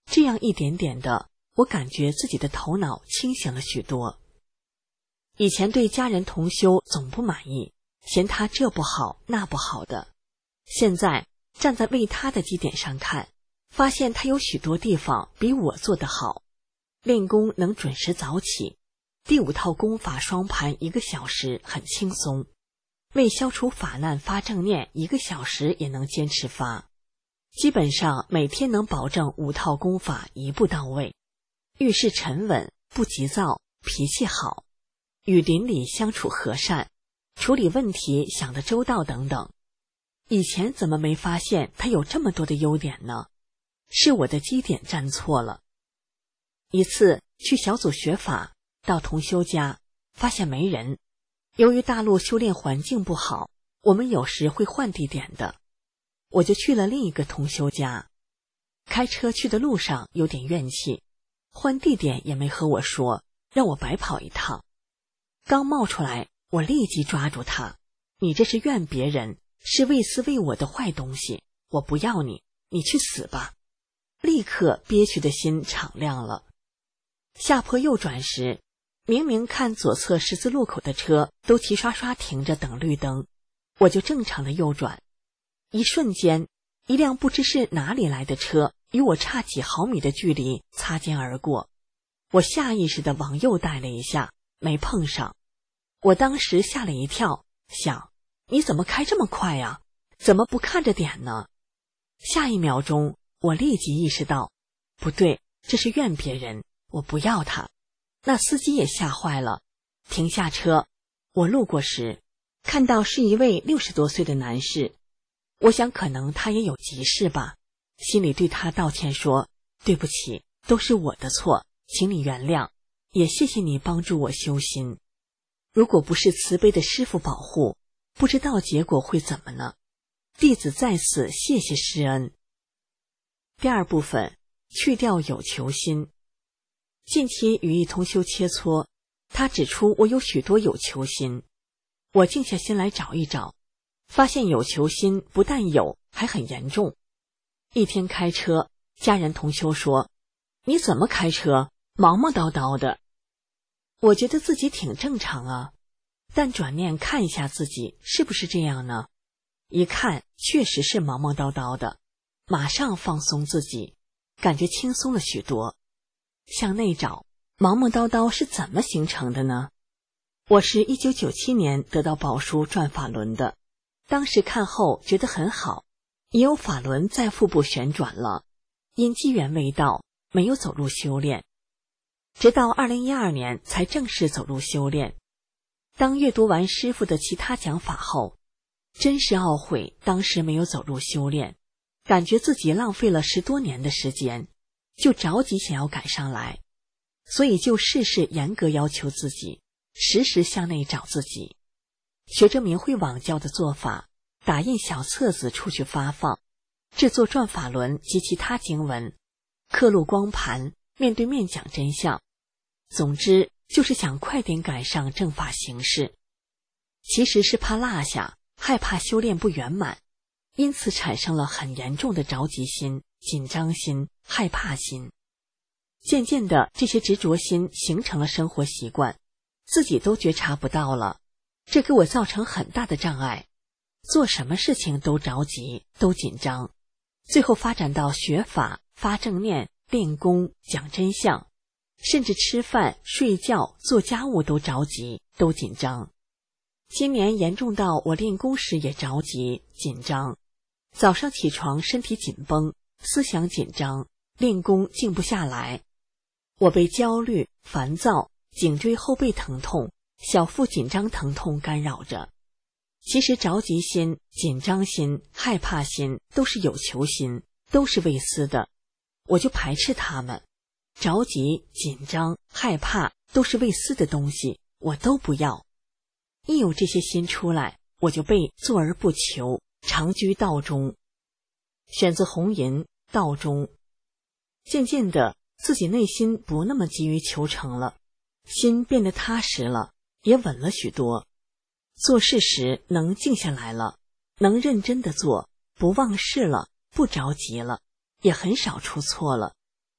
这样一点点的，我感觉自己的头脑清醒了许多。以前对家人同修总不满意，嫌他这不好那不好的，现在站在为他的基点上看，发现他有许多地方比我做得好。练功能准时早起，第5套功法双盘1个小时很轻松，为消除法难发正念1个小时也能坚持发，基本上每天能保证5套功法一步到位。遇事沉稳，不急躁，脾气好，与邻里相处和善，处理问题想得周到等等。以前怎么没发现他有这么多的优点呢？是我的基点站错了。一次去小组学法，到同修家，发现没人。由于大陆修炼环境不好，我们有时会换地点的，我就去了另一个同修家。开车去的路上有点怨气，换地点也没和我说，让我白跑一趟。刚冒出来，我立即抓住他，你这是怨别人，是为私为我的坏东西，我不要你，你去死吧！立刻憋屈的心敞亮了。下坡右转时，明明看左侧十字路口的车都齐刷刷停着等绿灯，我就正常的右转。一瞬间，一辆不知是哪里来的车与我差几毫米的距离擦肩而过，我下意识的往右带了一下，没碰上。我当时吓了一跳，想你怎么开这么快呀？怎么不看着点呢？下一秒钟，我立即意识到，不对，这是怨别人，我不要他。那司机也吓坏了，停下车。我路过时，看到是一位60多岁的男士，我想可能他也有急事吧，心里对他道歉说，对不起，都是我的错，请你原谅，也谢谢你帮助我修心。如果不是慈悲的师父保护，不知道结果会怎么呢？弟子在此谢谢师恩。第二部分，去掉有求心。近期与一同修切磋，他指出我有许多有求心，我静下心来找一找，发现有求心不但有，还很严重。一天开车，家人同修说，你怎么开车忙忙叨叨的？我觉得自己挺正常啊，但转念看一下自己是不是这样呢？一看确实是忙忙叨叨的，马上放松自己，感觉轻松了许多。向内找，忙忙叨叨是怎么形成的呢？我是1997年得到宝书转法轮的，当时看后觉得很好，也有法轮在腹部旋转了，因机缘未到，没有走入修炼。直到2012年才正式走入修炼。当阅读完师父的其他讲法后，真是懊悔当时没有走入修炼，感觉自己浪费了10多年的时间，就着急想要赶上来，所以就事事严格要求自己，时时向内找自己。学着明慧网教的做法，打印小册子出去发放，制作转法轮及其他经文，刻录光盘，面对面讲真相。总之就是想快点赶上正法形式，其实是怕落下，害怕修炼不圆满，因此产生了很严重的着急心、紧张心、害怕心。渐渐的，这些执着心形成了生活习惯，自己都觉察不到了，这给我造成很大的障碍。做什么事情都着急，都紧张，最后发展到学法、发正念、练功、讲真相，甚至吃饭、睡觉、做家务都着急，都紧张。今年严重到我练功时也着急、紧张，早上起床身体紧绷，思想紧张，练功静不下来。我被焦虑、烦躁、颈椎后背疼痛、小腹紧张疼痛干扰着。其实着急心、紧张心、害怕心都是有求心，都是为私的，我就排斥他们。着急、紧张、害怕都是为私的东西，我都不要。一有这些心出来，我就被坐而不求，长居道中，选择红银道中。渐渐的，自己内心不那么急于求成了，心变得踏实了，也稳了许多。做事时能静下来了，能认真的做，不忘事了，不着急了，也很少出错了。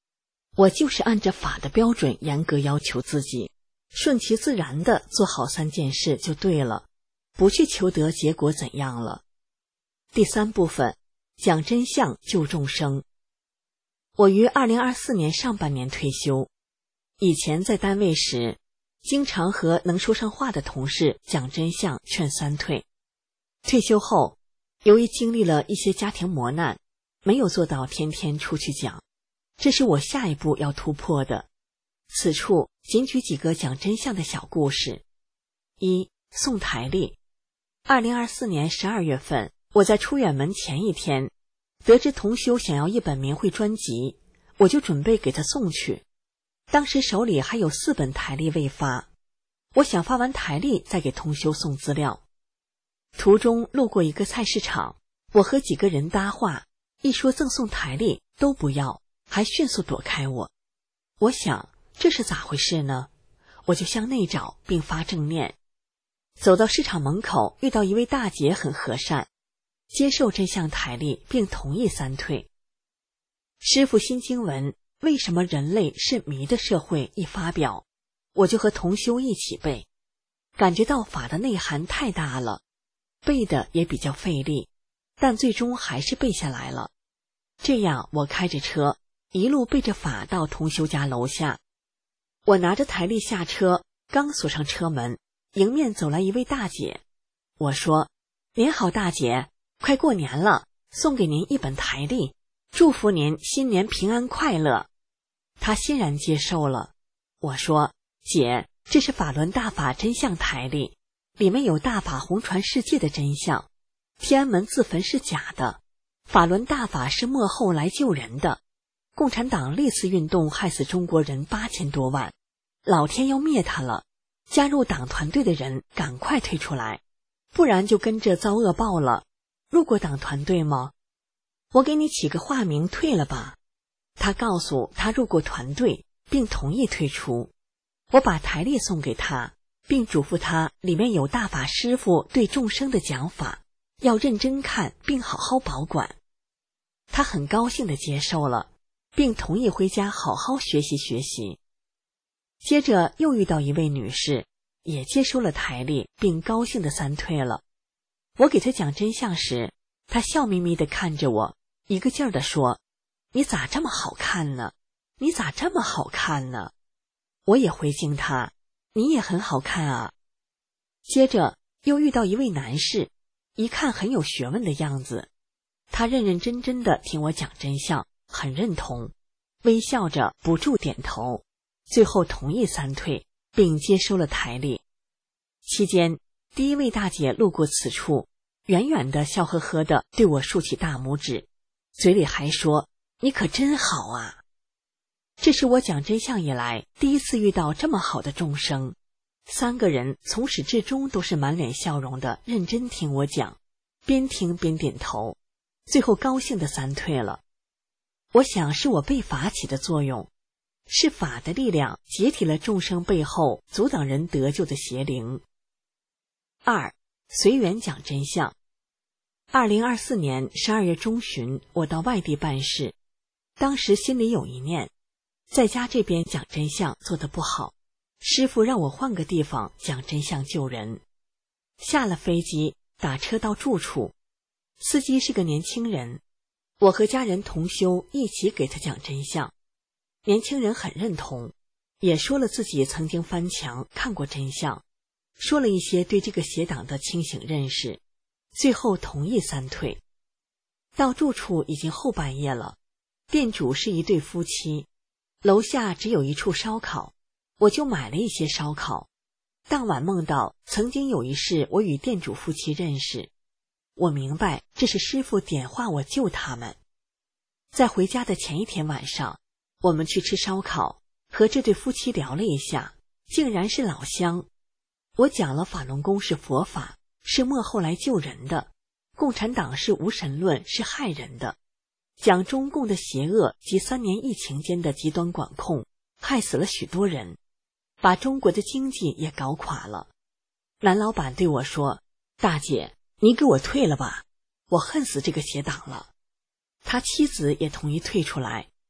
我就是按着法的标准严格要求自己，顺其自然地做好3件事就对了，不去求得结果怎样了。第3部分，讲真相救众生。我于2024年上半年退休，以前在单位时，经常和能说上话的同事讲真相劝3退。退休后，由于经历了一些家庭磨难，没有做到天天出去讲，这是我下一步要突破的。此处仅举几个讲真相的小故事。1. 送台历。2024年12月份，我在出远门前一天，得知同修想要一本明慧专辑，我就准备给他送去。当时手里还有4本台历未发，我想发完台历再给同修送资料。途中路过一个菜市场，我和几个人搭话，一说赠送台历都不要，还迅速躲开我。我想这是咋回事呢？我就向内找并发正念。走到市场门口，遇到一位大姐很和善，接受真相台历并同意3退。师父新经文为什么人类是迷的社会一发表，我就和同修一起背，感觉到法的内涵太大了，背的也比较费力，但最终还是背下来了。这样我开着车一路背着法到同修家楼下。我拿着台历下车，刚锁上车门，迎面走来一位大姐。我说：您好大姐，快过年了，送给您一本台历，祝福您新年平安快乐。她欣然接受了。我说：姐，这是法轮大法真相台历，里面有大法弘传世界的真相，天安门自焚是假的，法轮大法是幕后来救人的，共产党历次运动害死中国人8000多万，老天要灭他了，加入党团队的人赶快退出来，不然就跟着遭恶报了。入过党团队吗？我给你起个化名退了吧。他告诉他入过团队，并同意退出。我把台历送给他，并嘱咐他里面有大法师父对众生的讲法，要认真看并好好保管。他很高兴地接受了，并同意回家好好学习学习。接着又遇到一位女士，也接收了台历，并高兴地3退了。我给她讲真相时，她笑眯眯地看着我，一个劲儿地说：你咋这么好看呢？你咋这么好看呢？我也回敬她：你也很好看啊。接着又遇到一位男士，一看很有学问的样子，他认认真真地听我讲真相，很认同，微笑着不住点头，最后同意3退，并接收了台历。期间，第一位大姐路过此处，远远地笑呵呵地对我竖起大拇指，嘴里还说：你可真好啊。这是我讲真相以来第一次遇到这么好的众生，3个人从始至终都是满脸笑容的认真听我讲，边听边点头，最后高兴地3退了。我想是我被法起的作用，是法的力量解体了众生背后阻挡人得救的邪灵。2. 随缘讲真相。2024年12月中旬，我到外地办事，当时心里有一念，在家这边讲真相做得不好，师父让我换个地方讲真相救人。下了飞机，打车到住处，司机是个年轻人，我和家人同修一起给他讲真相。年轻人很认同，也说了自己曾经翻墙看过真相，说了一些对这个邪党的清醒认识，最后同意3退。到住处已经后半夜了，店主是一对夫妻，楼下只有一处烧烤，我就买了一些烧烤。当晚梦到曾经有一世我与店主夫妻认识，我明白这是师父点化我救他们。在回家的前一天晚上，我们去吃烧烤，和这对夫妻聊了一下，竟然是老乡。我讲了法轮功是佛法，是幕后来救人的，共产党是无神论，是害人的，讲中共的邪恶及3年疫情间的极端管控，害死了许多人，把中国的经济也搞垮了。男老板对我说：大姐，你给我退了吧，我恨死这个邪党了。他妻子也同意退出来。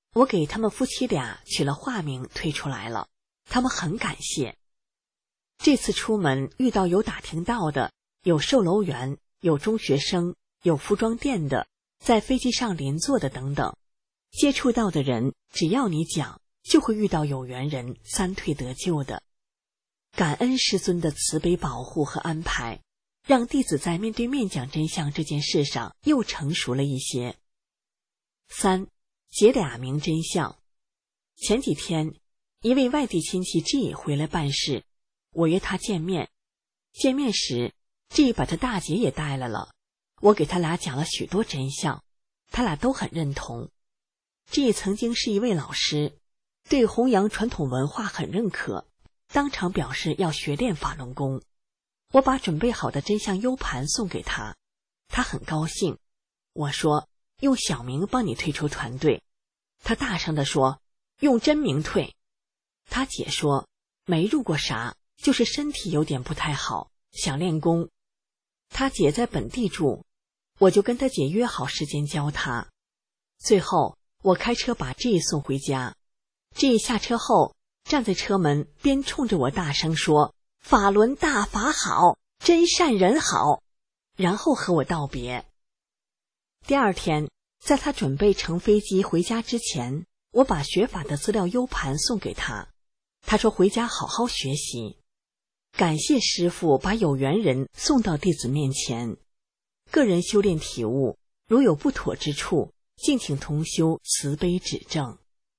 我给他们夫妻俩取了化名推出来了，他们很感谢。这次出门遇到有打听到的，有售楼员，有中学生，有服装店的，在飞机上邻座的等等，接触到的人，只要你讲，就会遇到有缘人三退得救的。感恩师尊的慈悲保护和安排，让弟子在面对面讲真相这件事上又成熟了一些。3. 解俩明真相。前几天，一位外地亲戚 G 回来办事，我约他见面。见面时 G 把他大姐也带来了，我给他俩讲了许多真相，他俩都很认同。G 曾经是一位老师，对弘扬传统文化很认可，当场表示要学练法轮功。我把准备好的真相 U 盘送给他，他很高兴。我说用小名帮你退出团队，他大声地说用真名退。他姐说没入过啥，就是身体有点不太好，想练功。他姐在本地住，我就跟他姐约好时间教他。最后我开车把 G 送回家。G 下车后站在车门边冲着我大声说法轮大法好，真善人好，然后和我道别。第二天，在他准备乘飞机回家之前，我把学法的资料 U 盘送给他，他说回家好好学习。感谢师父把有缘人送到弟子面前。个人修炼体悟，如有不妥之处，敬请同修慈悲指正。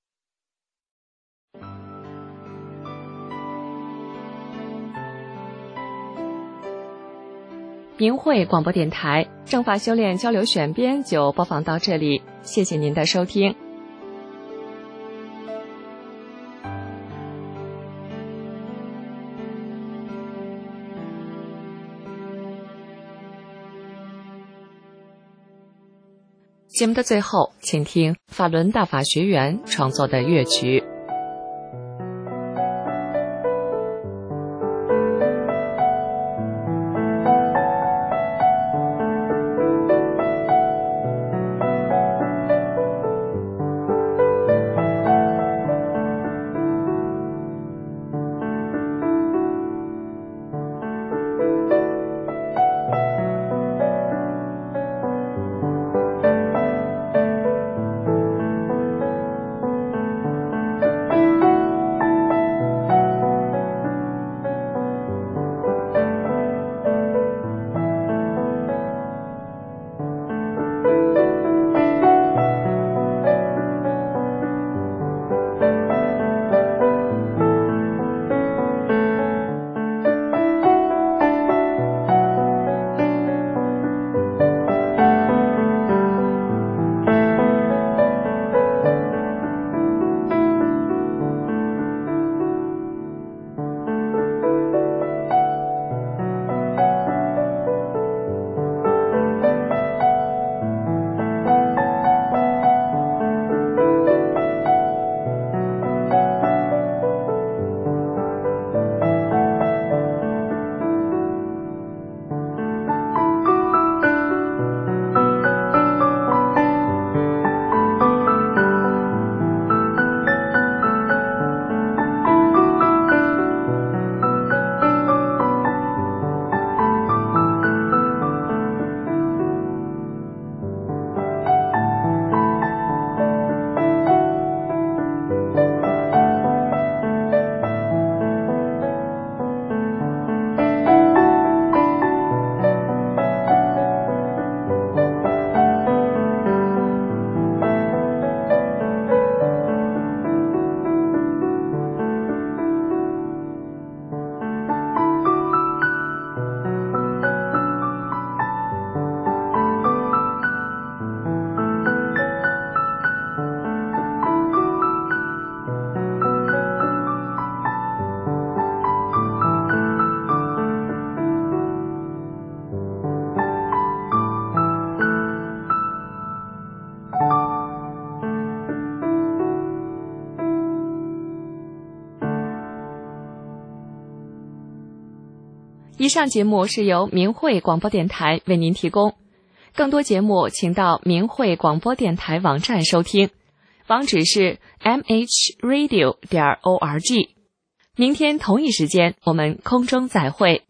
明慧广播电台正法修炼交流选编就播放到这里，谢谢您的收听。节目的最后，请听法轮大法学员创作的乐曲。以上节目是由明慧广播电台为您提供，更多节目请到明慧广播电台网站收听， 网址是 mhradio.org。明天同一时间我们空中再会。